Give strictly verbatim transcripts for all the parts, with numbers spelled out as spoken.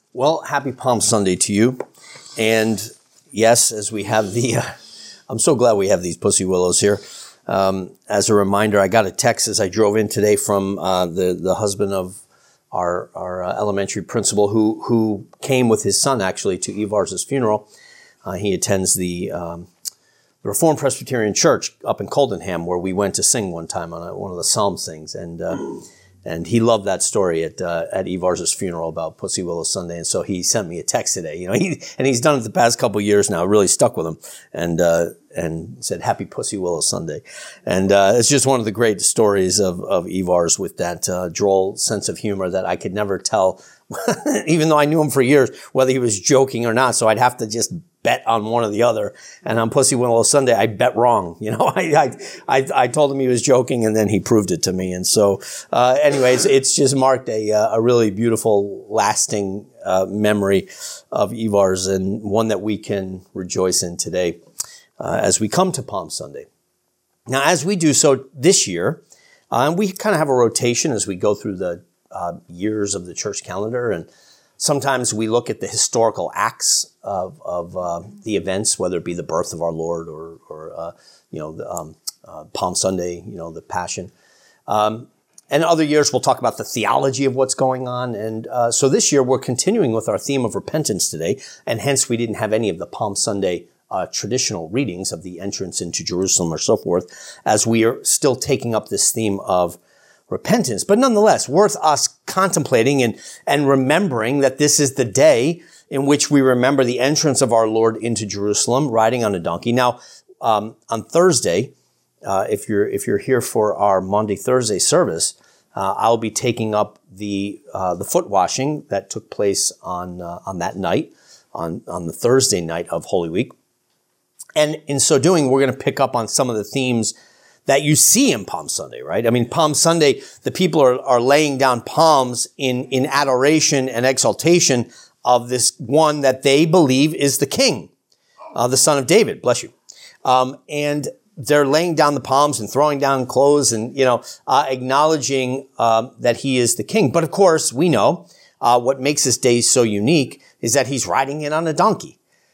Well, happy Palm Sunday to you. And yes, as we have the, uh, I'm so glad we have these pussy willows here. Um, as a reminder, I got a text as I drove in today from uh, the, the husband of our, our uh, elementary principal who, who came with his son actually to Evars's funeral. Uh, he attends the um, Reformed Presbyterian Church up in Coldenham, where we went to sing one time on a, one of the psalm sings. And, uh, And he loved that story at uh, at Evars's funeral about Pussy Willow Sunday, and so he sent me a text today. You know, he, and he's done it the past couple of years now. It really stuck with him, and uh, and said Happy Pussy Willow Sunday, and uh, it's just one of the great stories of of Evars with that uh, droll sense of humor that I could never tell, even though I knew him for years, whether he was joking or not. So I'd have to just bet on one or the other. And on Pussy Willow Sunday, I bet wrong. You know, I, I, I, I told him he was joking, and then he proved it to me. And so, uh, anyways, it's just marked a, a really beautiful, lasting, uh, memory of Evars, and one that we can rejoice in today, uh, as we come to Palm Sunday. Now, as we do so this year, uh, we kind of have a rotation as we go through the, uh, years of the church calendar, and sometimes we look at the historical acts of, of uh, the events, whether it be the birth of our Lord or, or uh, you know, the, um, uh, Palm Sunday, you know, the Passion. Um, and other years we'll talk about the theology of what's going on. And uh, so this year we're continuing with our theme of repentance today, and hence we didn't have any of the Palm Sunday uh, traditional readings of the entrance into Jerusalem or so forth, as we are still taking up this theme of repentance, but nonetheless worth us contemplating and, and remembering that this is the day in which we remember the entrance of our Lord into Jerusalem, riding on a donkey. Now, um, on Thursday, uh, if you're if you're here for our Maundy Thursday service, uh, I'll be taking up the uh, the foot washing that took place on uh, on that night, on on the Thursday night of Holy Week, and in so doing, we're going to pick up on some of the themes that you see in Palm Sunday, right? I mean, Palm Sunday, the people are, are laying down palms in, in adoration and exaltation of this one that they believe is the king, uh, the son of David, bless you. Um, and they're laying down the palms and throwing down clothes and, you know, uh, acknowledging um, that he is the king. But of course, we know uh, what makes this day so unique is that he's riding in on a donkey.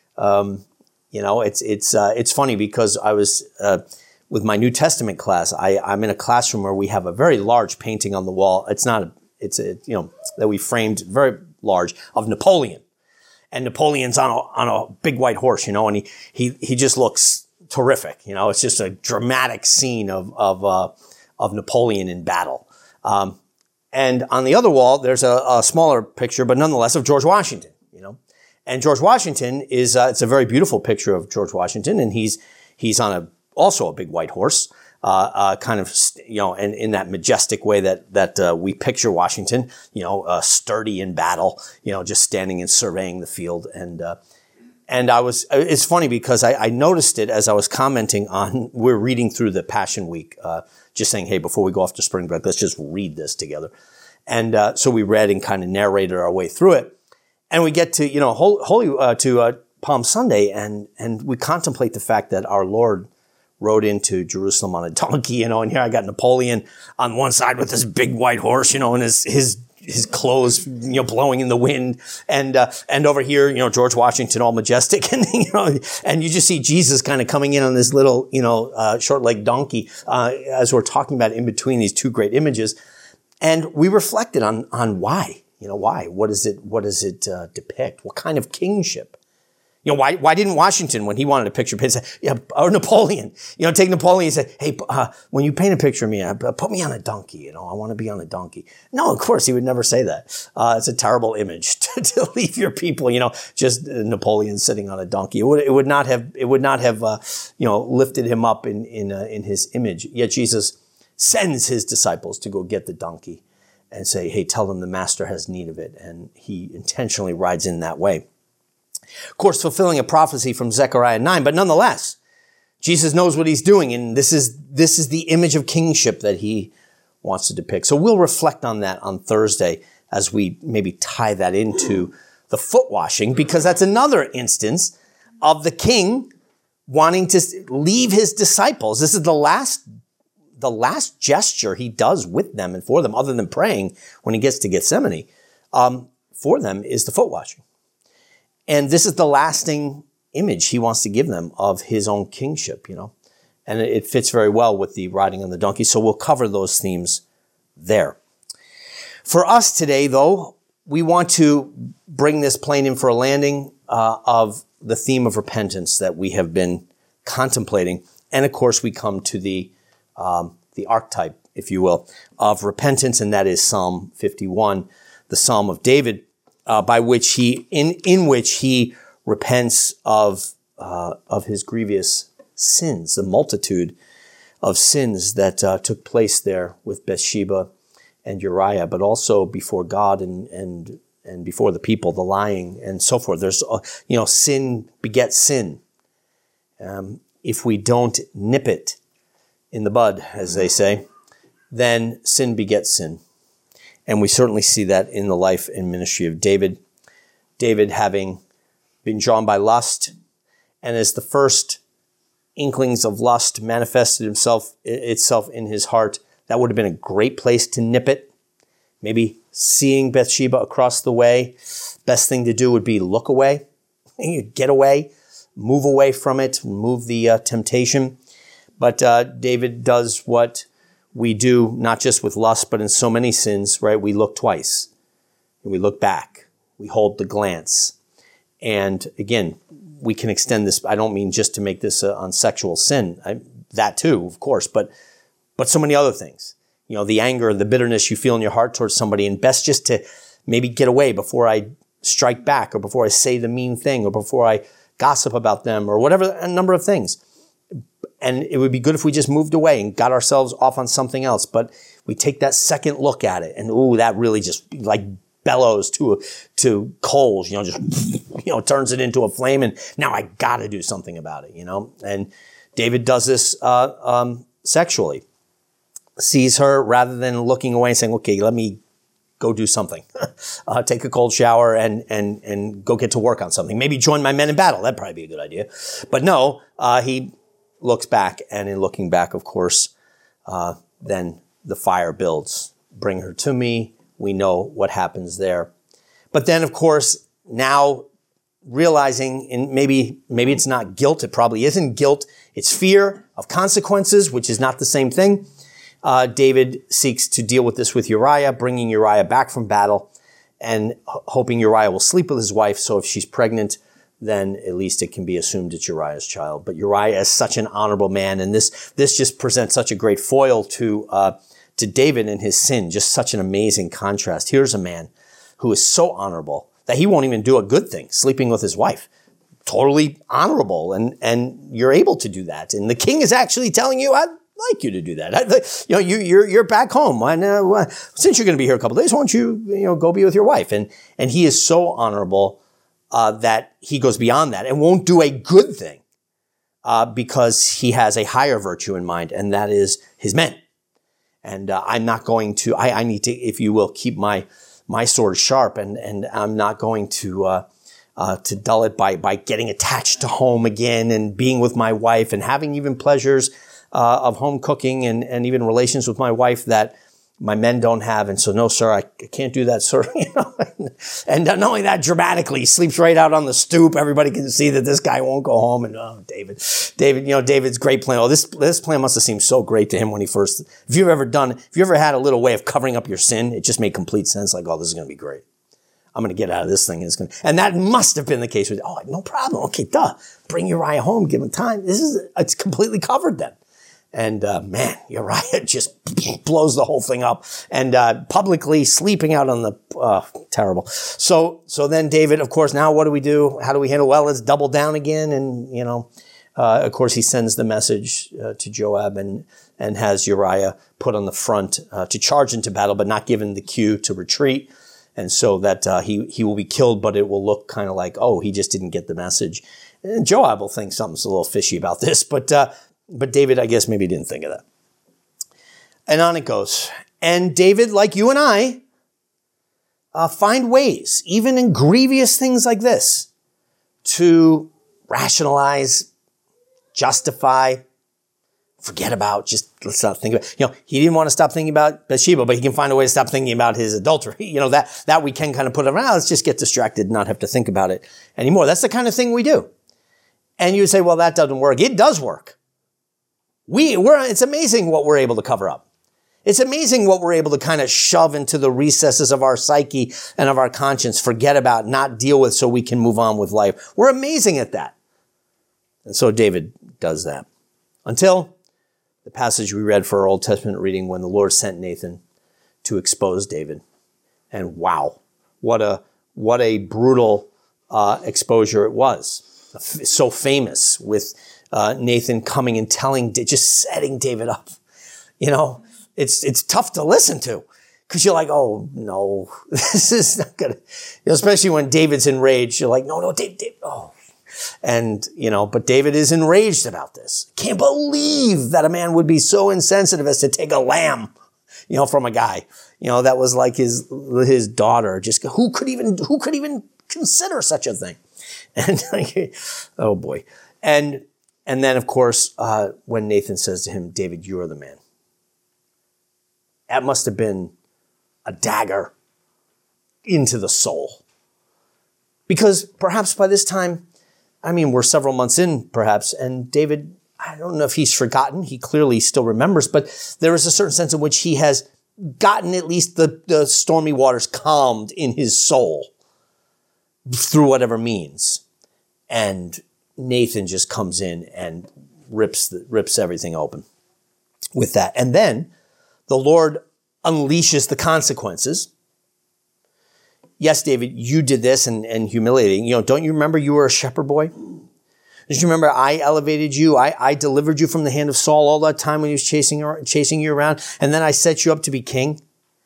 Um, you know, it's, it's, uh, it's funny because I was, uh, with my New Testament class, I, I'm in a classroom where we have a very large painting on the wall. It's not, a, it's a, you know, that we framed very large of Napoleon. And Napoleon's on a, on a big white horse, you know, and he, he, he just looks terrific. You know, it's just a dramatic scene of, of, uh, of Napoleon in battle. Um, and on the other wall, there's a, a smaller picture, but nonetheless of George Washington, you know, and George Washington is, uh, it's a very beautiful picture of George Washington, and he's, he's on a, also a big white horse, uh, uh, kind of, you know, and in that majestic way that, that, uh, we picture Washington, you know, uh, sturdy in battle, you know, just standing and surveying the field. And, uh, and I was, it's funny because I, I noticed it as I was commenting on, we're reading through the Passion Week, uh, just saying, hey, before we go off to spring break, let's just read this together. And, uh, so we read and kind of narrated our way through it. And we get to, you know, holy, uh, to, uh, Palm Sunday, and, and we contemplate the fact that our Lord rode into Jerusalem on a donkey, you know, and here I got Napoleon on one side with this big white horse, you know, and his, his, his clothes, you know, blowing in the wind. And, uh, and over here, you know, George Washington, all majestic. And, you know, and you just see Jesus kind of coming in on this little, you know, uh, short-legged donkey, uh, as we're talking about in between these two great images. And we reflected on, on why, you know, why, what is it, what does it, uh, depict? What kind of kingship? You know, why, why didn't Washington, when he wanted a picture, say, yeah, or Napoleon, you know, take Napoleon and say, hey, uh, when you paint a picture of me, uh, put me on a donkey, you know, I want to be on a donkey. No, of course, he would never say that. Uh, it's a terrible image to, to leave your people, you know, just Napoleon sitting on a donkey. It would, it would not have, it would not have, uh, you know, lifted him up in, in, uh, in his image. Yet Jesus sends his disciples to go get the donkey and say, hey, tell them the master has need of it. And he intentionally rides in that way. Of course, fulfilling a prophecy from Zechariah nine, but nonetheless, Jesus knows what he's doing, and this is this is the image of kingship that he wants to depict. So we'll reflect on that on Thursday as we maybe tie that into the foot washing, because that's another instance of the king wanting to leave his disciples. This is the last the last gesture he does with them and for them, other than praying when he gets to Gethsemane. Um, for them is the foot washing. And this is the lasting image he wants to give them of his own kingship, you know. And it fits very well with the riding on the donkey. So we'll cover those themes there. For us today, though, we want to bring this plane in for a landing uh, of the theme of repentance that we have been contemplating. And of course, we come to the um, the archetype, if you will, of repentance, and that is Psalm fifty-one, the Psalm of David, uh, by which he in in which he repents of uh, of his grievous sins, the multitude of sins that uh, took place there with Bathsheba and Uriah, but also before God and and and before the people, the lying and so forth. There's uh, you know, sin begets sin. Um, if we don't nip it in the bud, as they say, then sin begets sin. And we certainly see that in the life and ministry of David. David having been drawn by lust, and as the first inklings of lust manifested himself itself in his heart, that would have been a great place to nip it. Maybe seeing Bathsheba across the way, best thing to do would be look away, get away, move away from it, remove the uh, temptation. But uh, David does what we do, not just with lust, but in so many sins, right? We look twice, and we look back. We hold the glance. And again, we can extend this. I don't mean just to make this uh, on sexual sin. I, that too, of course, but but so many other things. You know, the anger, the bitterness you feel in your heart towards somebody, and best just to maybe get away before I strike back, or before I say the mean thing, or before I gossip about them, or whatever, a number of things. And it would be good if we just moved away and got ourselves off on something else. But we take that second look at it, and ooh, that really just like bellows to to coals, you know, just you know, turns it into a flame. And now I got to do something about it, you know. And David does this uh, um, sexually, sees her rather than looking away and saying, "Okay, let me go do something, uh, take a cold shower and and and go get to work on something. Maybe join my men in battle. That'd probably be a good idea." But no, uh, he looks back, and in looking back, of course, uh, then the fire builds. Bring her to me. We know what happens there. But then, of course, now realizing, and maybe maybe it's not guilt. It probably isn't guilt. It's fear of consequences, which is not the same thing. Uh, David seeks to deal with this with Uriah, bringing Uriah back from battle, and h- hoping Uriah will sleep with his wife. So if she's pregnant, then at least it can be assumed it's Uriah's child. But Uriah is such an honorable man, and this this just presents such a great foil to uh, to David and his sin. Just such an amazing contrast. Here's a man who is so honorable that he won't even do a good thing, sleeping with his wife. Totally honorable, and and you're able to do that. And the king is actually telling you, I'd like you to do that. I, you know, you, you're you're back home. Why, uh, since you're going to be here a couple of days, why don't you you know go be with your wife? And and he is so honorable uh, that he goes beyond that and won't do a good thing uh, because he has a higher virtue in mind, and that is his men. And uh, I'm not going to. I, I need to, if you will, keep my my sword sharp, and and I'm not going to. Uh, Uh, to dull it by by getting attached to home again and being with my wife and having even pleasures uh, of home cooking and, and even relations with my wife that my men don't have. And so, no, sir, I can't do that, sir. You know? And not only that, dramatically, he sleeps right out on the stoop. Everybody can see that this guy won't go home. And, oh, David, David, you know, David's great plan. Oh, this, this plan must have seemed so great to him when he first, if you've ever done, if you ever had a little way of covering up your sin, it just made complete sense. Like, oh, this is going to be great. I'm going to get out of this thing. And, it's going to, and that must have been the case with, oh, no problem. Okay, duh. Bring Uriah home. Give him time. This is, it's completely covered then. And, uh, man, Uriah just blows the whole thing up and, uh, publicly sleeping out on the, uh, terrible. So, so then David, of course, now what do we do? How do we handle? Well, let's double down again. And, you know, uh, of course, he sends the message uh, to Joab and, and has Uriah put on the front, uh, to charge into battle, but not given the cue to retreat. And so that uh, he he will be killed, but it will look kind of like, oh, he just didn't get the message. And Joab will think something's a little fishy about this, but uh, but David, I guess, maybe didn't think of that. And on it goes. And David, like you and I, uh, find ways, even in grievous things like this, to rationalize, justify, forget about, just let's not think about, you know, he didn't want to stop thinking about Bathsheba, but he can find a way to stop thinking about his adultery. You know, that, that we can kind of put around, let's just get distracted and not have to think about it anymore. That's the kind of thing we do. And you would say, well, that doesn't work. It does work. We, we're, it's amazing what we're able to cover up. It's amazing what we're able to kind of shove into the recesses of our psyche and of our conscience, forget about, not deal with so we can move on with life. We're amazing at that. And so David does that. Until the passage we read for our Old Testament reading when the Lord sent Nathan to expose David. And wow, what a, what a brutal uh, exposure it was. So famous with uh, Nathan coming and telling, just setting David up. You know, it's it's tough to listen to because you're like, oh, no, this is not going to, you know, especially when David's enraged. You're like, no, no, David, David, oh. And, you know, but David is enraged about this. Can't believe that a man would be so insensitive as to take a lamb, you know, from a guy, you know, that was like his, his daughter. Just who could even, who could even consider such a thing? And oh boy. And, and then of course, uh, when Nathan says to him, David, you are the man. That must have been a dagger into the soul. Because perhaps by this time, I mean, we're several months in, perhaps, and David, I don't know if he's forgotten. He clearly still remembers, but there is a certain sense in which he has gotten at least the, the stormy waters calmed in his soul through whatever means. And Nathan just comes in and rips the, rips everything open with that. And then the Lord unleashes the consequences. Yes, David, you did this and, and humiliating. You know, don't you remember you were a shepherd boy? Don't you remember I elevated you? I, I delivered you from the hand of Saul all that time when he was chasing, chasing you around. And then I set you up to be king.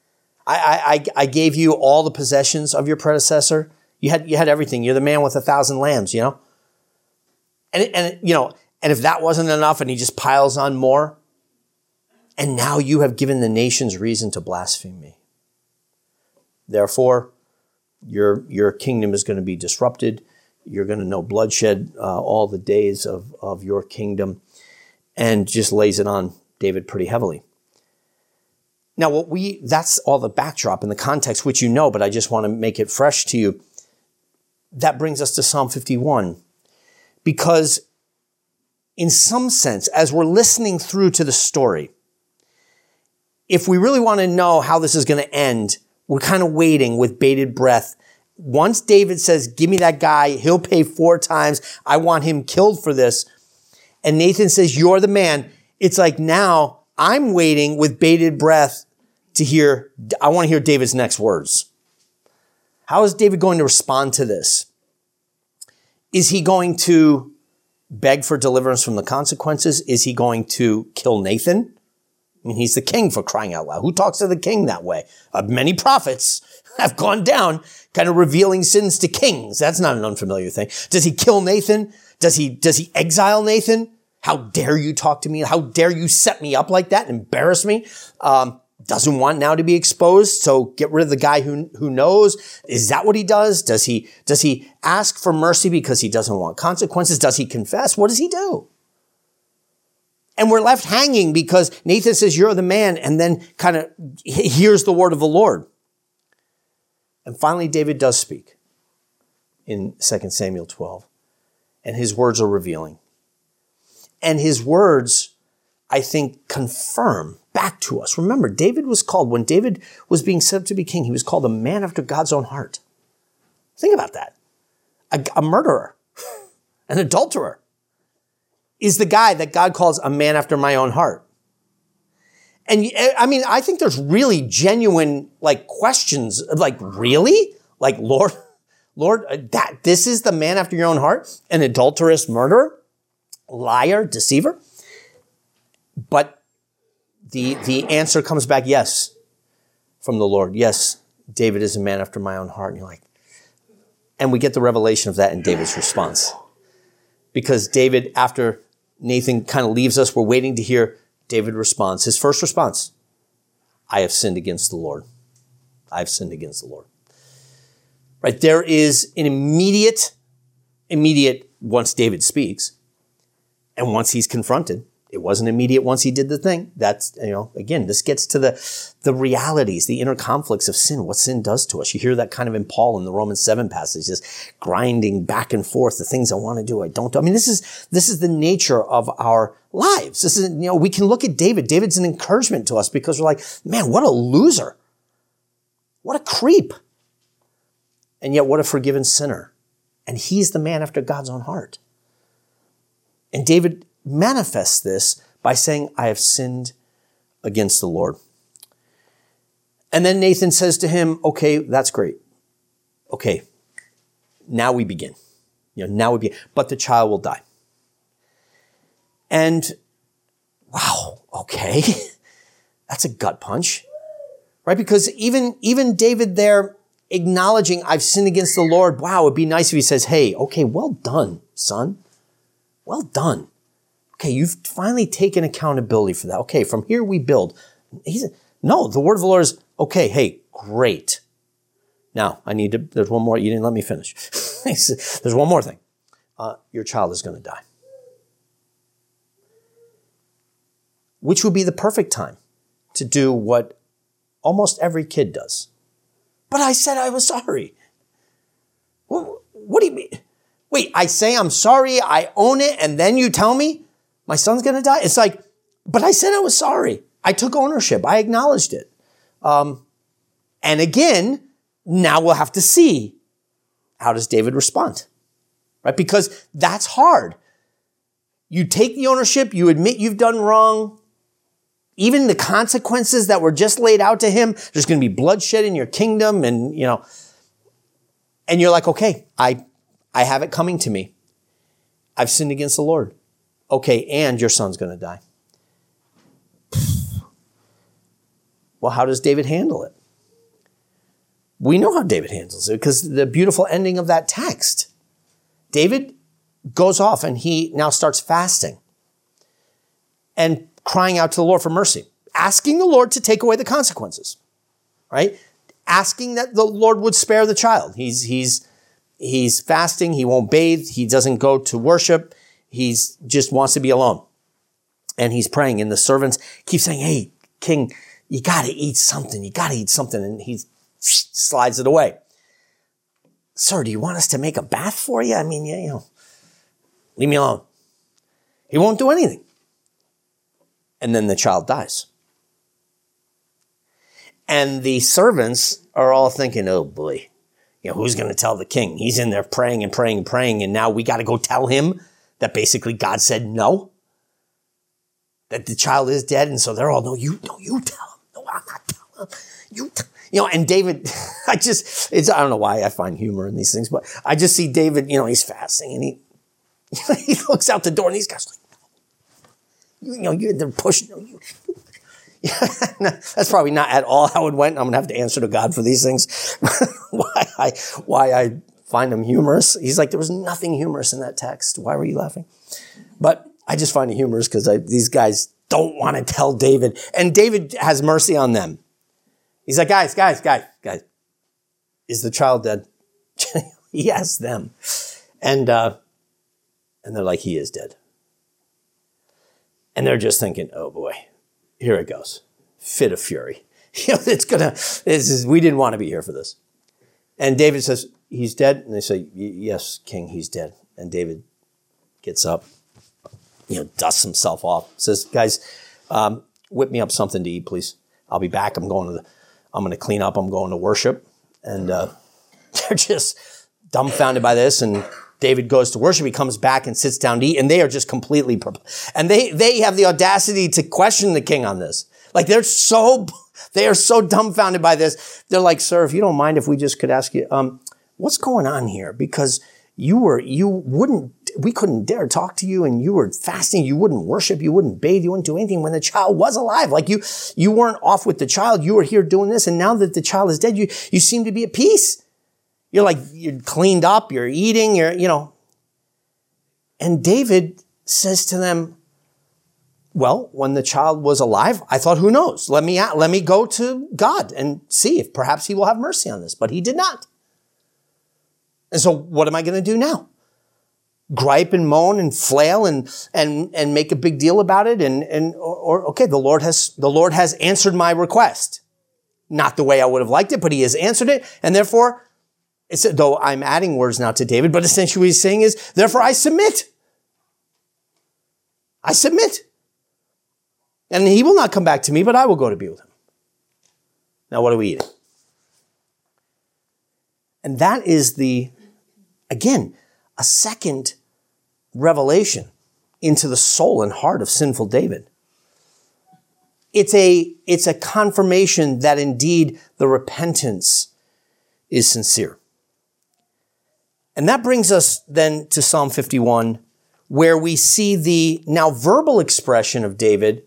I, I, I gave you all the possessions of your predecessor. You had, you had everything. You're the man with a thousand lambs, you know? And, and, you know, and if that wasn't enough and he just piles on more, and now you have given the nations reason to blaspheme me. Therefore, Your, your kingdom is going to be disrupted. You're going to know bloodshed uh, all the days of, of your kingdom, and just lays it on David pretty heavily. Now, what we that's all the backdrop and the context, which you know, but I just want to make it fresh to you. That brings us to Psalm fifty-one, because in some sense, as we're listening through to the story, if we really want to know how this is going to end, we're kind of waiting with bated breath. Once David says, give me that guy, he'll pay four times. I want him killed for this. And Nathan says, you're the man. It's like now I'm waiting with bated breath to hear, I want to hear David's next words. How is David going to respond to this? Is he going to beg for deliverance from the consequences? Is he going to kill Nathan? I mean, he's the king, for crying out loud. Who talks to the king that way? Uh, many prophets have gone down kind of revealing sins to kings. That's not an unfamiliar thing. Does he kill Nathan? Does he, does he exile Nathan? How dare you talk to me? How dare you set me up like that and embarrass me? Um, doesn't want now to be exposed. So get rid of the guy who, who knows. Is that what he does? Does he, does he ask for mercy because he doesn't want consequences? Does he confess? What does he do? And we're left hanging because Nathan says, you're the man, and then kind of hears the word of the Lord. And finally, David does speak in Second Samuel twelve. And his words are revealing. And his words, I think, confirm back to us. Remember, David was called, when David was being set up to be king, he was called a man after God's own heart. Think about that. A, a murderer, an adulterer, is the guy that God calls a man after my own heart. And I mean, I think there's really genuine, like, questions of, like, really? Like, Lord, Lord, that this is the man after your own heart? An adulterous murderer? Liar? Deceiver? But the, the answer comes back, yes, from the Lord. Yes, David is a man after my own heart. And you're like, and we get the revelation of that in David's response. Because David, after Nathan kind of leaves us, we're waiting to hear David responds. His first response, I have sinned against the Lord. I have sinned against the Lord. Right? There is an immediate, immediate, once David speaks, and once he's confronted, It wasn't immediate once he did the thing. That's, you know, again, this gets to the, the realities, the inner conflicts of sin, what sin does to us. You hear that kind of in Paul in the Romans seven passage, just grinding back and forth, the things I want to do, I don't do. I mean, this is, this is the nature of our lives. This is, you know, we can look at David. David's an encouragement to us because we're like, man, what a loser. What a creep. And yet what a forgiven sinner. And he's the man after God's own heart. And David manifests this by saying, I have sinned against the Lord. And then Nathan says to him, okay, that's great. Okay, now we begin. You know, now we begin. But the child will die. And wow, okay. That's a gut punch, right? Because even, even David there acknowledging I've sinned against the Lord. Wow, it'd be nice if he says, hey, okay, well done, son. Well done. Okay, you've finally taken accountability for that. Okay, from here we build. He's, no, the word of the Lord is, okay, hey, great. Now, I need to, there's one more, you didn't let me finish. There's one more thing. Uh, your child is going to die. Which would be the perfect time to do what almost every kid does. But I said I was sorry. What, what do you mean? Wait, I say I'm sorry, I own it, and then you tell me my son's going to die? It's like, but I said I was sorry. I took ownership. I acknowledged it. Um, and again, now we'll have to see, how does David respond? Right? Because that's hard. You take the ownership, you admit you've done wrong. Even the consequences that were just laid out to him, there's going to be bloodshed in your kingdom, and, you know, and you're like, okay, I, I have it coming to me. I've sinned against the Lord. Okay, and your son's going to die. Well, how does David handle it? We know how David handles it because the beautiful ending of that text. David goes off and he now starts fasting and crying out to the Lord for mercy, asking the Lord to take away the consequences, right? Asking that the Lord would spare the child. He's, he's, he's fasting. He won't bathe. He doesn't go to worship. He's just wants to be alone. And he's praying, and the servants keep saying, hey, king, you got to eat something. You got to eat something. And he slides it away. Sir, do you want us to make a bath for you? I mean, you know, leave me alone. He won't do anything. And then the child dies. And the servants are all thinking, oh boy, you know, who's going to tell the king? He's in there praying and praying and praying. And now we got to go tell him that basically God said no, that the child is dead. And so they're all, no, you, no, you tell him. No, I'm not telling him. You, t-. you know, and David, I just, it's, I don't know why I find humor in these things, but I just see David, you know, he's fasting and he, he looks out the door and these guys like, you, you know, you, they're pushing you. Yeah, that's probably not at all how it went. I'm going to have to answer to God for these things. why I, why I find them humorous. He's like, there was nothing humorous in that text. Why were you laughing? But I just find it humorous because these guys don't want to tell David. And David has mercy on them. He's like, guys, guys, guys, guys, is the child dead? He asked them. And, uh, and they're like, he is dead. And they're just thinking, oh boy, here it goes. Fit of fury. You know, it's gonna, this is, we didn't want to be here for this. And David says, he's dead. And they say, yes, king, he's dead. And David gets up, you know, dusts himself off, says, guys, um, whip me up something to eat, please. I'll be back. I'm going to the, I'm going to clean up. I'm going to worship. And uh, they're just dumbfounded by this. And David goes to worship. He comes back and sits down to eat. And they are just completely perplexed. And they, they have the audacity to question the king on this. Like they're so, they are so dumbfounded by this. They're like, sir, if you don't mind, if we just could ask you, um, what's going on here? Because you were, you wouldn't, we couldn't dare talk to you, and you were fasting. You wouldn't worship. You wouldn't bathe. You wouldn't do anything when the child was alive. Like you, you weren't off with the child. You were here doing this. And now that the child is dead, you, you seem to be at peace. You're like, you're cleaned up. You're eating. You're, you know. And David says to them, well, when the child was alive, I thought, who knows? Let me, let me go to God and see if perhaps he will have mercy on this. But he did not. And so what am I going to do now? gripe and moan and flail and, and, and make a big deal about it. And, and, or, or, okay, the Lord has, the Lord has answered my request. Not the way I would have liked it, but he has answered it. And therefore, it's, though I'm adding words now to David, but essentially what he's saying is, therefore I submit. I submit. And he will not come back to me, but I will go to be with him. Now, what are we eating? And that is the, again, a second revelation into the soul and heart of sinful David. It's a, it's a confirmation that indeed the repentance is sincere. And that brings us then to Psalm fifty-one, where we see the now verbal expression of David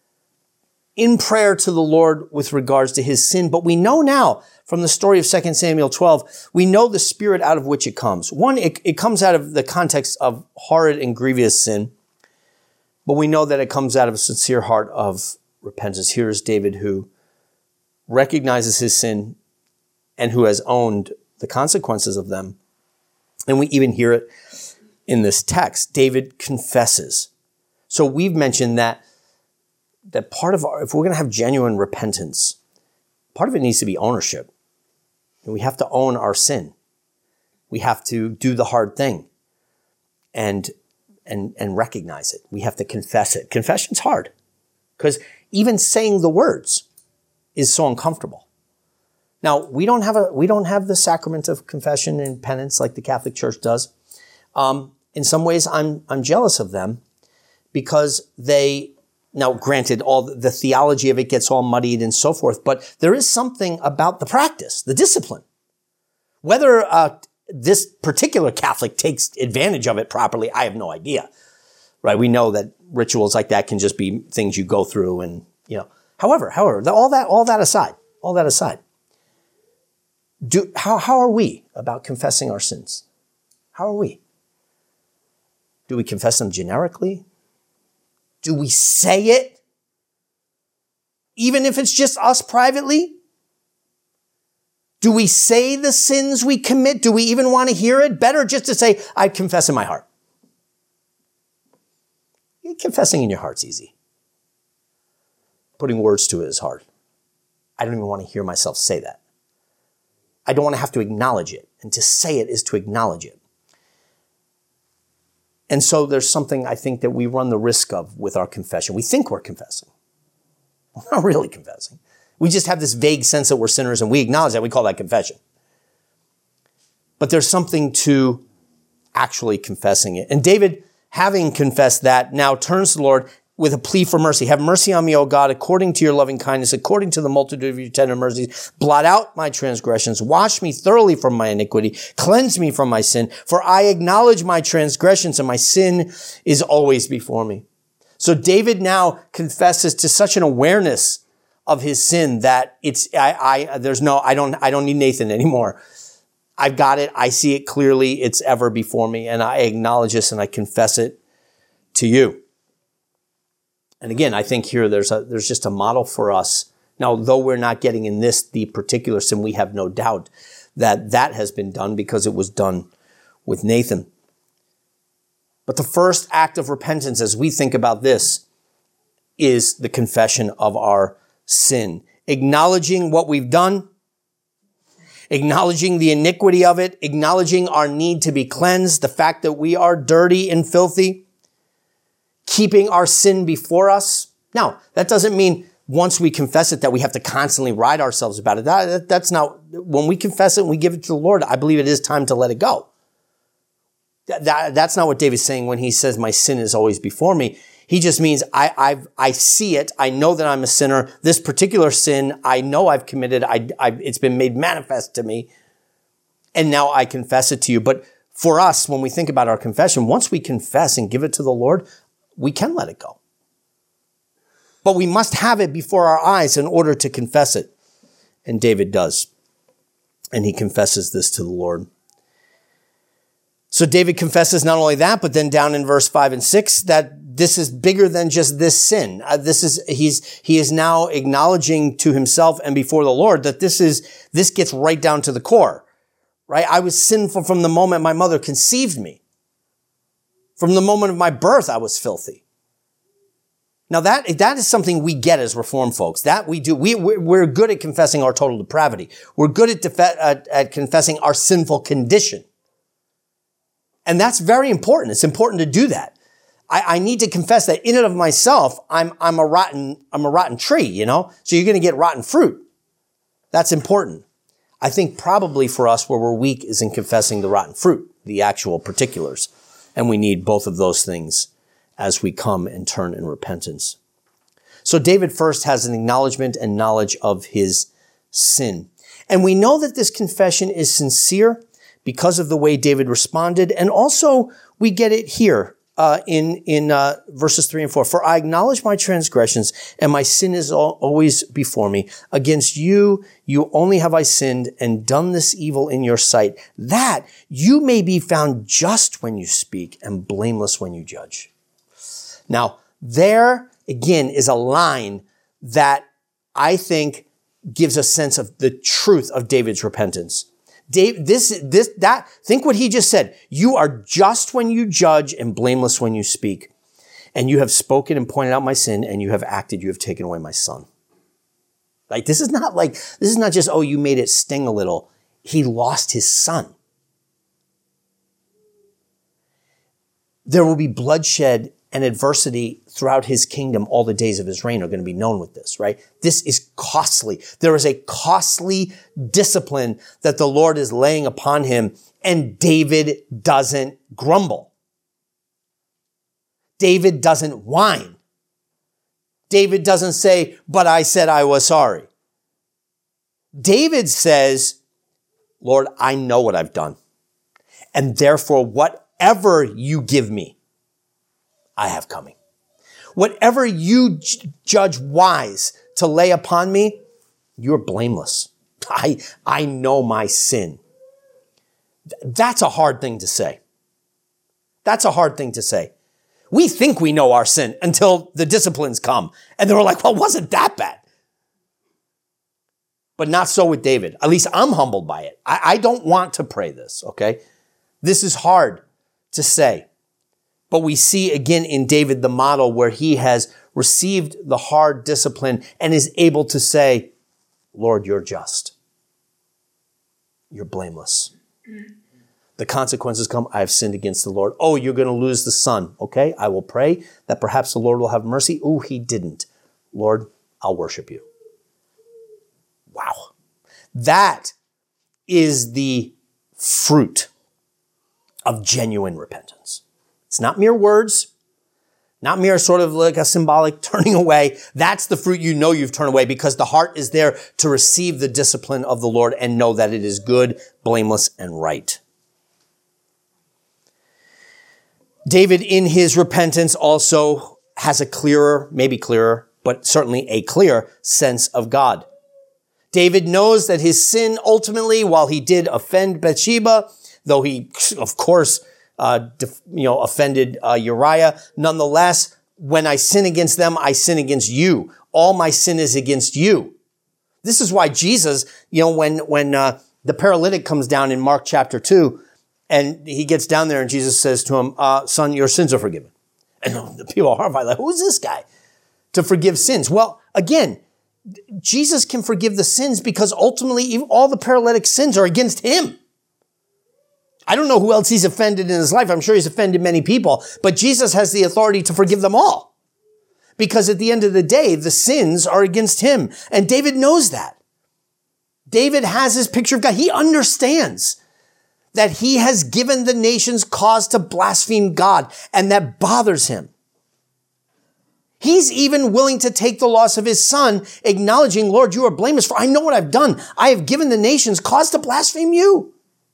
in prayer to the Lord with regards to his sin. But we know now from the story of Second Samuel twelve, we know the spirit out of which it comes. One, it, it comes out of the context of horrid and grievous sin, but we know that it comes out of a sincere heart of repentance. Here is David who recognizes his sin and who has owned the consequences of them. And we even hear it in this text. David confesses. So we've mentioned that that part of our, if we're going to have genuine repentance, part of it needs to be ownership. And we have to own our sin. We have to do the hard thing and, and, and recognize it. We have to confess it. Confession's hard because even saying the words is so uncomfortable. Now, we don't have a, we don't have the sacrament of confession and penance like the Catholic Church does. Um, in some ways, I'm, I'm jealous of them because they, now, granted, all the theology of it gets all muddied and so forth, but there is something about the practice, the discipline. Whether uh, this particular Catholic takes advantage of it properly, I have no idea. Right? We know that rituals like that can just be things you go through, and you know. However, however, all that, all that aside, all that aside, do how how are we about confessing our sins? How are we? Do we confess them generically? Do we say it? Even if it's just us privately? Do we say the sins we commit? Do we even want to hear it? Better just to say, I confess in my heart. Confessing in your heart's easy. Putting words to it is hard. I don't even want to hear myself say that. I don't want to have to acknowledge it. And to say it is to acknowledge it. And so there's something I think that we run the risk of with our confession. We think we're confessing. We're not really confessing. We just have this vague sense that we're sinners and we acknowledge that. We call that confession. But there's something to actually confessing it. And David, having confessed that, now turns to the Lord with a plea for mercy. Have mercy on me, O God, according to your loving kindness, according to the multitude of your tender mercies. Blot out my transgressions. Wash me thoroughly from my iniquity. Cleanse me from my sin. For I acknowledge my transgressions and my sin is always before me. So David now confesses to such an awareness of his sin that it's, I, I, there's no, I don't, I don't need Nathan anymore. I've got it. I see it clearly. It's ever before me. And I acknowledge this and I confess it to you. And again, I think here there's a, there's just a model for us. Now, though we're not getting in this, the particular sin, we have no doubt that that has been done because it was done with Nathan. But the first act of repentance, as we think about this, is the confession of our sin. Acknowledging what we've done, acknowledging the iniquity of it, acknowledging our need to be cleansed, the fact that we are dirty and filthy, keeping our sin before us. Now, that doesn't mean once we confess it that we have to constantly ride ourselves about it. That, that's not, when we confess it and we give it to the Lord, I believe it is time to let it go. That, that, that's not what David's saying when he says my sin is always before me. He just means I, I've, I see it. I know that I'm a sinner. This particular sin, I know I've committed. I, I, it's been made manifest to me. And now I confess it to you. But for us, when we think about our confession, once we confess and give it to the Lord, we can let it go. But we must have it before our eyes in order to confess it. And David does. And he confesses this to the Lord. So David confesses not only that, but then down in verse five and six, that this is bigger than just this sin. Uh, this is, he's, he is now acknowledging to himself and before the Lord that this is, this gets right down to the core, right? I was sinful from the moment my mother conceived me. From the moment of my birth, I was filthy. Now that, that is something we get as Reformed folks. That we do. We, we're good at confessing our total depravity. We're good at, def- at, at confessing our sinful condition. And that's very important. It's important to do that. I, I need to confess that in and of myself, I'm, I'm a rotten, I'm a rotten tree, you know? So you're going to get rotten fruit. That's important. I think probably for us where we're weak is in confessing the rotten fruit, the actual particulars. And we need both of those things as we come and turn in repentance. So David first has an acknowledgement and knowledge of his sin. And we know that this confession is sincere because of the way David responded. And also we get it here uh, in, in uh, verses three and four. For I acknowledge my transgressions and my sin is al- always before me. Against you, you only have I sinned and done this evil in your sight, that you may be found just when you speak and blameless when you judge. Now, there again is a line that I think gives a sense of the truth of David's repentance. Dave, this, this, that, think what he just said. You are just when you judge and blameless when you speak. And you have spoken and pointed out my sin, and you have acted, you have taken away my son. Like, this is not like, this is not just, oh, you made it sting a little. He lost his son. There will be bloodshed and adversity throughout his kingdom. All the days of his reign are going to be known with this, right? This is costly. There is a costly discipline that the Lord is laying upon him, and David doesn't grumble. David doesn't whine. David doesn't say, but I said I was sorry. David says, Lord, I know what I've done. And therefore, whatever you give me, I have coming. Whatever you j- judge wise to lay upon me, you're blameless. I, I know my sin. That's a hard thing to say. That's a hard thing to say. We think we know our sin until the disciplines come. And then we're like, well, wasn't that bad? But not so with David. At least I'm humbled by it. I, I don't want to pray this, okay? This is hard to say. But we see again in David the model where he has received the hard discipline and is able to say, Lord, you're just. You're blameless. The consequences come. I have sinned against the Lord. Oh, you're going to lose the son. Okay, I will pray that perhaps the Lord will have mercy. Oh, he didn't. Lord, I'll worship you. Wow. That is the fruit of genuine repentance. It's not mere words, not mere sort of like a symbolic turning away. That's the fruit you know you've turned away because the heart is there to receive the discipline of the Lord and know that it is good, blameless, and right. David, in his repentance, also has a clearer, maybe clearer, but certainly a clear sense of God. David knows that his sin ultimately, while he did offend Bathsheba, though he, of course, Uh, you know, offended uh, Uriah. Nonetheless, when I sin against them, I sin against you. All my sin is against you. This is why Jesus, you know, when when uh, the paralytic comes down in Mark chapter two, and he gets down there, and Jesus says to him, uh, "Son, your sins are forgiven." And the people are horrified, like, "Who's this guy to forgive sins?" Well, again, Jesus can forgive the sins because ultimately, even all the paralytic sins are against him. I don't know who else he's offended in his life. I'm sure he's offended many people, but Jesus has the authority to forgive them all. Because at the end of the day, the sins are against him. And David knows that. David has his picture of God. He understands that he has given the nations cause to blaspheme God, and that bothers him. He's even willing to take the loss of his son, acknowledging, Lord, you are blameless, for I know what I've done. I have given the nations cause to blaspheme you.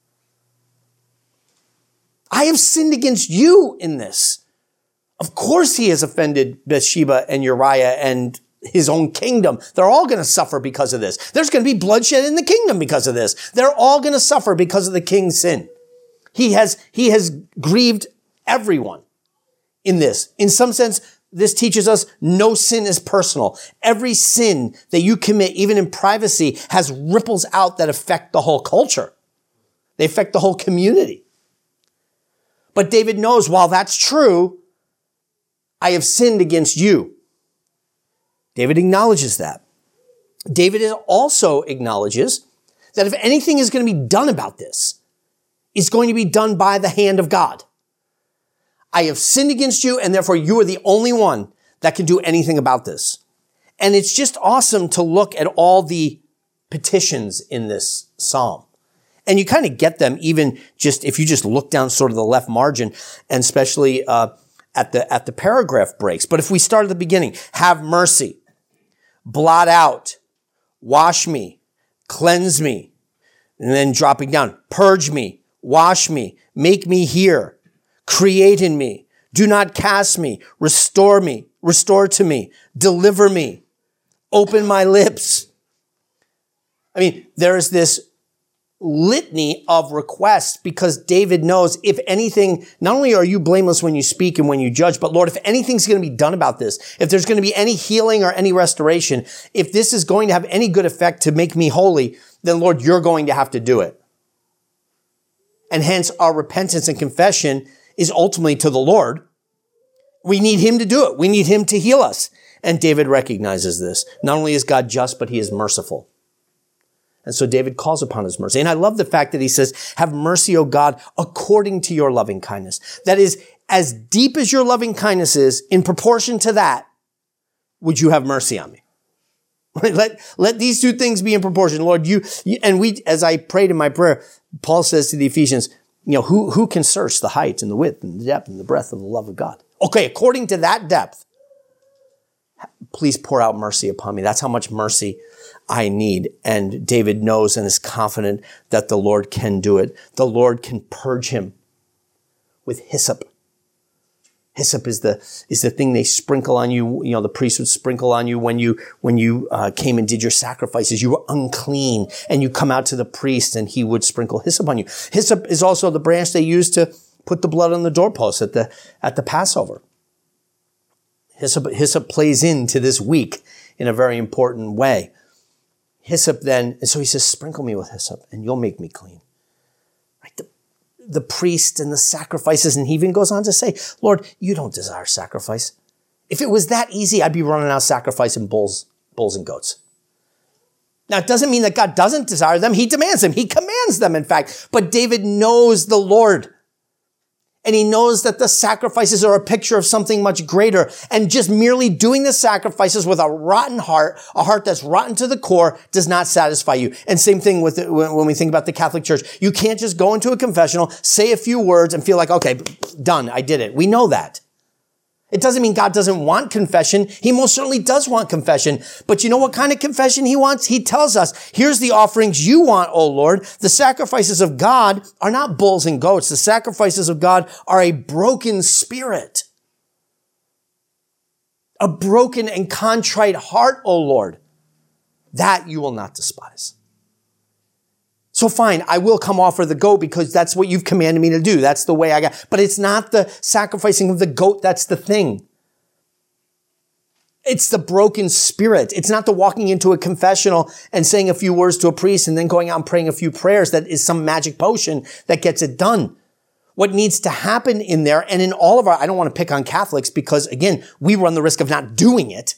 I have sinned against you in this. Of course he has offended Bathsheba and Uriah and his own kingdom. They're all going to suffer because of this. There's going to be bloodshed in the kingdom because of this. They're all going to suffer because of the king's sin. He has, he has grieved everyone in this. In some sense, this teaches us no sin is personal. Every sin that you commit, even in privacy, has ripples out that affect the whole culture. They affect the whole community. But David knows, while that's true, I have sinned against you. David acknowledges that. David also acknowledges that if anything is going to be done about this, it's going to be done by the hand of God. I have sinned against you, and therefore you are the only one that can do anything about this. And it's just awesome to look at all the petitions in this psalm. And you kind of get them even just if you just look down sort of the left margin, and especially uh, at the at the paragraph breaks. But if we start at the beginning, have mercy, blot out, wash me, cleanse me, and then dropping down, purge me, wash me, make me hear, create in me, do not cast me, restore me, restore to me, deliver me, open my lips. I mean, there is this litany of requests because David knows, if anything, not only are you blameless when you speak and when you judge, but Lord, if anything's going to be done about this, if there's going to be any healing or any restoration, if this is going to have any good effect to make me holy, then Lord, you're going to have to do it. And hence our repentance and confession is ultimately to the Lord. We need him to do it. We need him to heal us. And David recognizes this. Not only is God just, but he is merciful. And so David calls upon his mercy. And I love the fact that he says, have mercy, O God, according to your loving kindness. That is, as deep as your loving kindness is, in proportion to that, would you have mercy on me? Let, let these two things be in proportion. Lord, you, you, and we, as I prayed in my prayer, Paul says to the Ephesians, you know, who, who can search the height and the width and the depth and the breadth of the love of God? Okay, according to that depth, please pour out mercy upon me. That's how much mercy I need. And David knows and is confident that the Lord can do it. The Lord can purge him with hyssop. Hyssop is the, is the thing they sprinkle on you. You know, the priest would sprinkle on you when you, when you uh, came and did your sacrifices. You were unclean and you come out to the priest and he would sprinkle hyssop on you. Hyssop is also the branch they used to put the blood on the doorpost at the, at the Passover. Hyssop, hyssop plays into this week in a very important way. Hyssop then, and so he says, sprinkle me with hyssop and you'll make me clean. Right? The, the priest and the sacrifices, and he even goes on to say, Lord, you don't desire sacrifice. If it was that easy, I'd be running out sacrificing bulls, bulls and goats. Now, it doesn't mean that God doesn't desire them. He demands them. He commands them, in fact. But David knows the Lord. And he knows that the sacrifices are a picture of something much greater. And just merely doing the sacrifices with a rotten heart, a heart that's rotten to the core, does not satisfy you. And same thing with it when we think about the Catholic Church. You can't just go into a confessional, say a few words, and feel like, okay, done, I did it. We know that. It doesn't mean God doesn't want confession. He most certainly does want confession. But you know what kind of confession he wants? He tells us, here's the offerings you want, O Lord. The sacrifices of God are not bulls and goats. The sacrifices of God are a broken spirit. A broken and contrite heart, O Lord. That you will not despise. So fine, I will come offer the goat because that's what you've commanded me to do. That's the way I got. But it's not the sacrificing of the goat that's the thing. It's the broken spirit. It's not the walking into a confessional and saying a few words to a priest and then going out and praying a few prayers that is some magic potion that gets it done. What needs to happen in there, and in all of our, I don't want to pick on Catholics because, again, we run the risk of not doing it.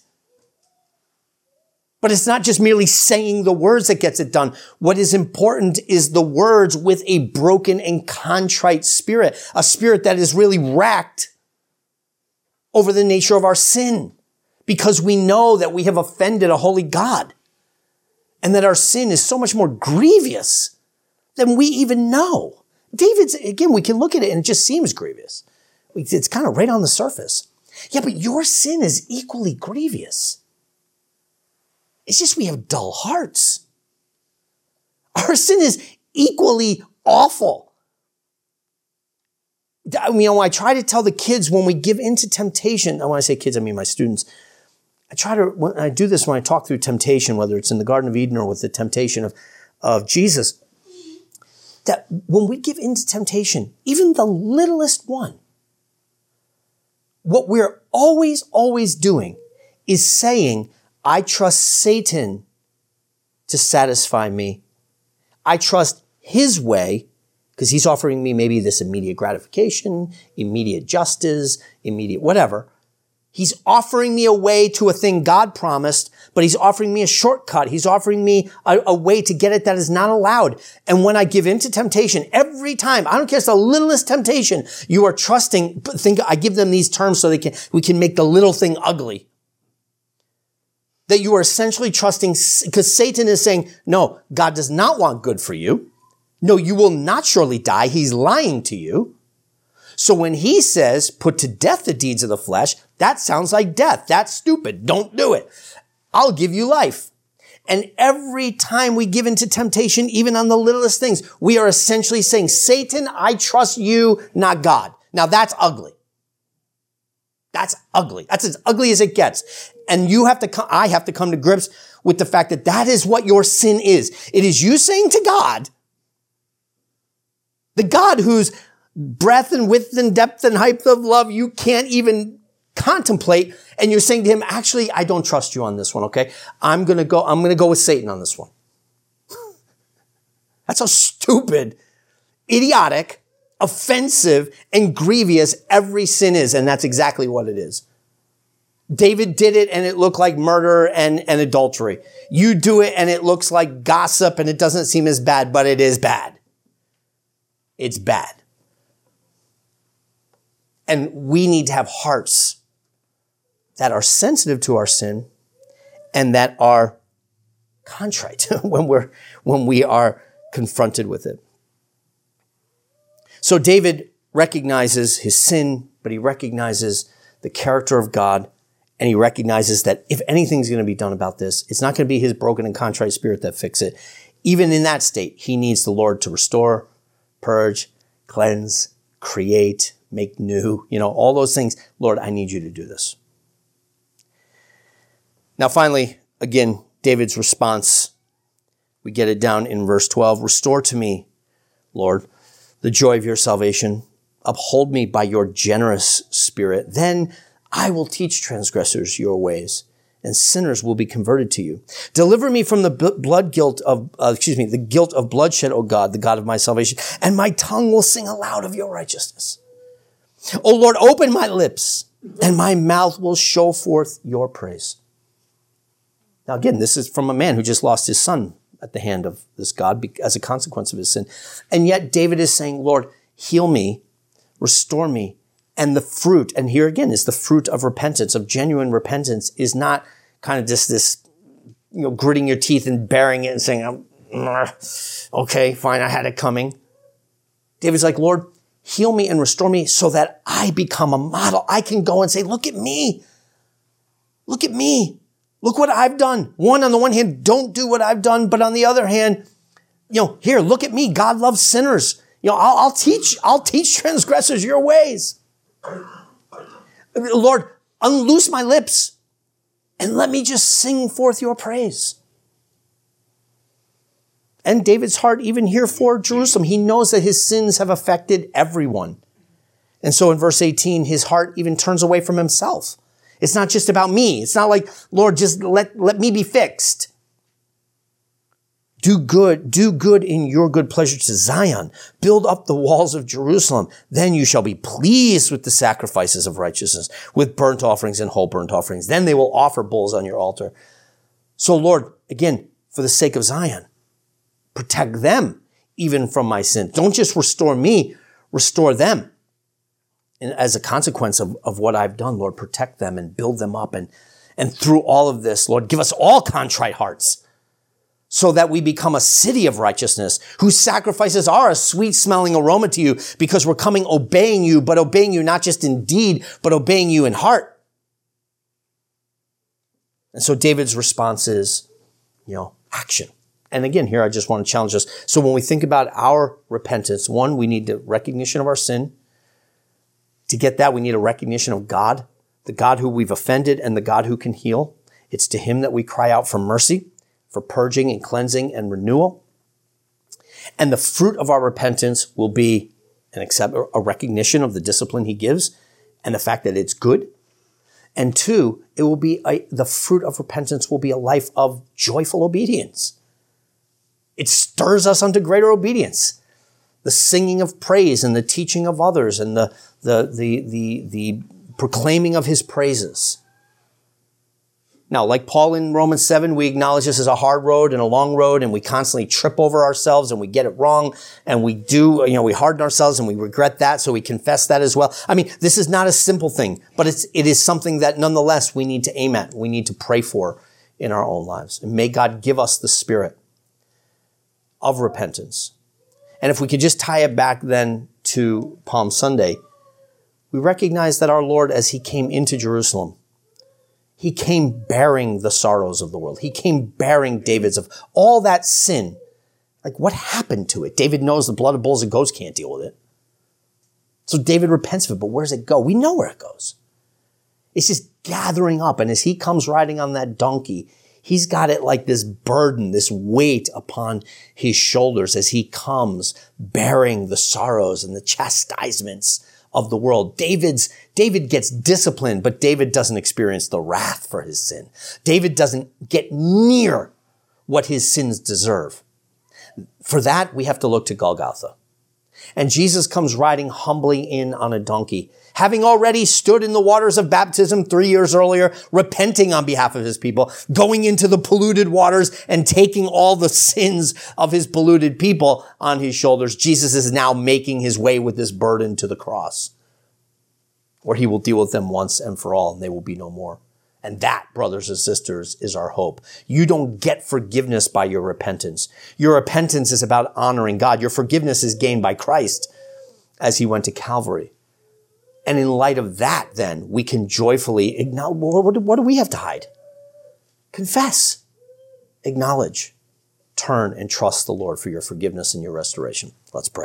But it's not just merely saying the words that gets it done. What is important is the words with a broken and contrite spirit, a spirit that is really racked over the nature of our sin, because we know that we have offended a holy God and that our sin is so much more grievous than we even know. David's, again, we can look at it and it just seems grievous. It's kind of right on the surface. Yeah, but your sin is equally grievous. It's just we have dull hearts. Our sin is equally awful. I mean, you know, I try to tell the kids when we give into temptation, and when I say kids, I mean my students. I try to, when I do this when I talk through temptation, whether it's in the Garden of Eden or with the temptation of, of Jesus, that when we give into temptation, even the littlest one, what we're always, always doing is saying, I trust Satan to satisfy me. I trust his way Because he's offering me maybe this immediate gratification, immediate justice, immediate whatever. He's offering me a way to a thing God promised, but he's offering me a shortcut. He's offering me a, a way to get it that is not allowed. And when I give in to temptation, every time, I don't care if it's the littlest temptation, you are trusting, think I give them these terms so they can, we can make the little thing ugly. That you are essentially trusting, because Satan is saying, no, God does not want good for you. No, you will not surely die. He's lying to you. So when he says, put to death the deeds of the flesh, that sounds like death. That's stupid. Don't do it. I'll give you life. And every time we give into temptation, even on the littlest things, we are essentially saying, Satan, I trust you, not God. Now that's ugly. That's ugly. That's as ugly as it gets. And you have to come, I have to come to grips with the fact that that is what your sin is. It is you saying to God, the God whose breadth and width and depth and height of love you can't even contemplate, and you're saying to him, actually, I don't trust you on this one, okay? I'm gonna go, I'm gonna go with Satan on this one. That's how stupid, idiotic, offensive, and grievous every sin is, and that's exactly what it is. David did it and it looked like murder and, and adultery. You do it and it looks like gossip and it doesn't seem as bad, but it is bad. It's bad. And we need to have hearts that are sensitive to our sin and that are contrite when we're, when we are confronted with it. So David recognizes his sin, but he recognizes the character of God, and he recognizes that if anything's going to be done about this, it's not going to be his broken and contrite spirit that fix it. Even in that state, he needs the Lord to restore, purge, cleanse, create, make new, you know, all those things. Lord, I need you to do this. Now, finally, again, David's response, we get it down in verse twelve. Restore to me, Lord, the joy of your salvation. Uphold me by your generous spirit. Then I will teach transgressors your ways, and sinners will be converted to you. Deliver me from the blood guilt of, uh, excuse me, the guilt of bloodshed, O God, the God of my salvation, and my tongue will sing aloud of your righteousness. O Lord, open my lips, and my mouth will show forth your praise. Now again, this is from a man who just lost his son at the hand of this God as a consequence of his sin. And yet David is saying, Lord, heal me, restore me. And the fruit, and here again is the fruit of repentance, of genuine repentance, is not kind of just this, you know, gritting your teeth and bearing it and saying, okay, fine, I had it coming. David's like, Lord, heal me and restore me so that I become a model. I can go and say, look at me. Look at me. Look what I've done. One, on the one hand, don't do what I've done. But on the other hand, you know, here, look at me. God loves sinners. You know, I'll, I'll teach, I'll teach transgressors your ways. Lord, unloose my lips and let me just sing forth your praise. And David's heart, even here for Jerusalem, he knows that his sins have affected everyone. And so in verse eighteen, his heart even turns away from himself. It's not just about me. It's not like, Lord, just let, let me be fixed. Do good, do good in your good pleasure to Zion. Build up the walls of Jerusalem. Then you shall be pleased with the sacrifices of righteousness, with burnt offerings and whole burnt offerings. Then they will offer bulls on your altar. So Lord, again, for the sake of Zion, protect them even from my sin. Don't just restore me, restore them. And as a consequence of, of what I've done, Lord, protect them and build them up. And, and through all of this, Lord, give us all contrite hearts, so that we become a city of righteousness whose sacrifices are a sweet smelling aroma to you because we're coming obeying you, but obeying you not just in deed, but obeying you in heart. And so David's response is, you know, action. And again, here I just want to challenge us. So when we think about our repentance, one, we need the recognition of our sin. To get that, we need a recognition of God, the God who we've offended and the God who can heal. It's to him that we cry out for mercy, for purging and cleansing and renewal. And the fruit of our repentance will be an accept, a recognition of the discipline he gives and the fact that it's good. And two, it will be a, the fruit of repentance will be a life of joyful obedience. It stirs us unto greater obedience. the singing of praise and the teaching of others and the, the, the, the, the proclaiming of his praises. Now, like Paul in Romans seven, we acknowledge this is a hard road and a long road, and we constantly trip over ourselves and we get it wrong, and we do, you know, we harden ourselves and we regret that, so we confess that as well. I mean, this is not a simple thing, but it's, it is something that nonetheless we need to aim at, we need to pray for in our own lives. And may God give us the spirit of repentance. And if we could just tie it back then to Palm Sunday, we recognize that our Lord, as he came into Jerusalem, he came bearing the sorrows of the world. He came bearing David's of all that sin. Like, what happened to it? David knows the blood of bulls and goats can't deal with it. So David repents of it, but where does it go? We know where it goes. It's just gathering up. And as he comes riding on that donkey, he's got it like this burden, this weight upon his shoulders as he comes bearing the sorrows and the chastisements of the world. David's, David gets disciplined, but David doesn't experience the wrath for his sin. David doesn't get near what his sins deserve. For that, we have to look to Golgotha. And Jesus comes riding humbly in on a donkey, having already stood in the waters of baptism three years earlier, repenting on behalf of his people, going into the polluted waters and taking all the sins of his polluted people on his shoulders. Jesus is now making his way with this burden to the cross, where he will deal with them once and for all, and they will be no more. And that, brothers and sisters, is our hope. You don't get forgiveness by your repentance. Your repentance is about honoring God. Your forgiveness is gained by Christ as he went to Calvary. And in light of that, then, we can joyfully acknowledge, what, what do we have to hide? Confess, acknowledge, turn, and trust the Lord for your forgiveness and your restoration. Let's pray.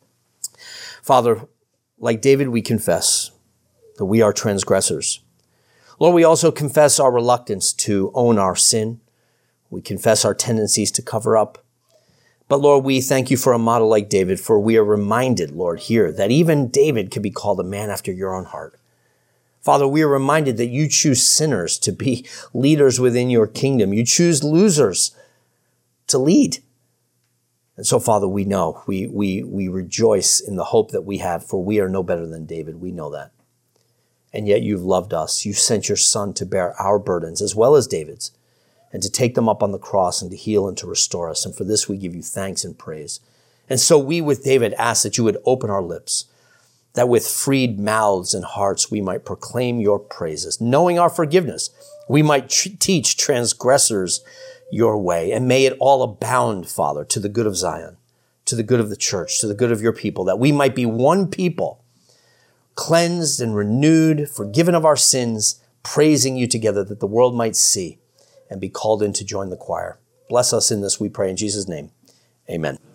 Father, like David, we confess that we are transgressors. Lord, we also confess our reluctance to own our sin. We confess our tendencies to cover up. But Lord, we thank you for a model like David, for we are reminded, Lord, here that even David could be called a man after your own heart. Father, we are reminded that you choose sinners to be leaders within your kingdom. You choose losers to lead. And so, Father, we know, we, we, we rejoice in the hope that we have, for we are no better than David. We know that. And yet you've loved us. You sent your son to bear our burdens as well as David's, and to take them up on the cross and to heal and to restore us. And for this we give you thanks and praise. And so we with David ask that you would open our lips, that with freed mouths and hearts we might proclaim your praises. Knowing our forgiveness, we might tr- teach transgressors your way. And may it all abound, Father, to the good of Zion, to the good of the church, to the good of your people, that we might be one people, cleansed and renewed, forgiven of our sins, praising you together, that the world might see and be called in to join the choir. Bless us in this, we pray in Jesus' name. Amen.